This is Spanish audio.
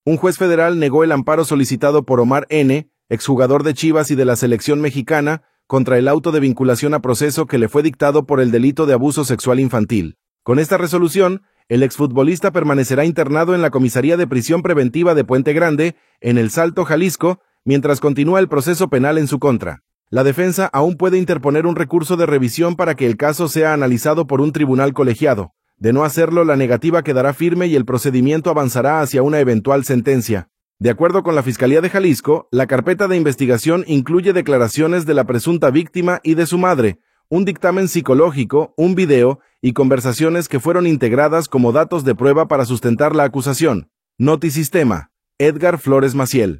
Un juez federal negó el amparo solicitado por Omar N., exjugador de Chivas y de la selección mexicana, contra el auto de vinculación a proceso que le fue dictado por el delito de abuso sexual infantil. Con esta resolución, el exfutbolista permanecerá internado en la Comisaría de Prisión Preventiva de Puente Grande, en El Salto, Jalisco, mientras continúa el proceso penal en su contra. La defensa aún puede interponer un recurso de revisión para que el caso sea analizado por un tribunal colegiado. De no hacerlo, la negativa quedará firme y el procedimiento avanzará hacia una eventual sentencia. De acuerdo con la Fiscalía de Jalisco, la carpeta de investigación incluye declaraciones de la presunta víctima y de su madre, un dictamen psicológico, un video y conversaciones que fueron integradas como datos de prueba para sustentar la acusación. Notisistema. Edgar Flores Maciel.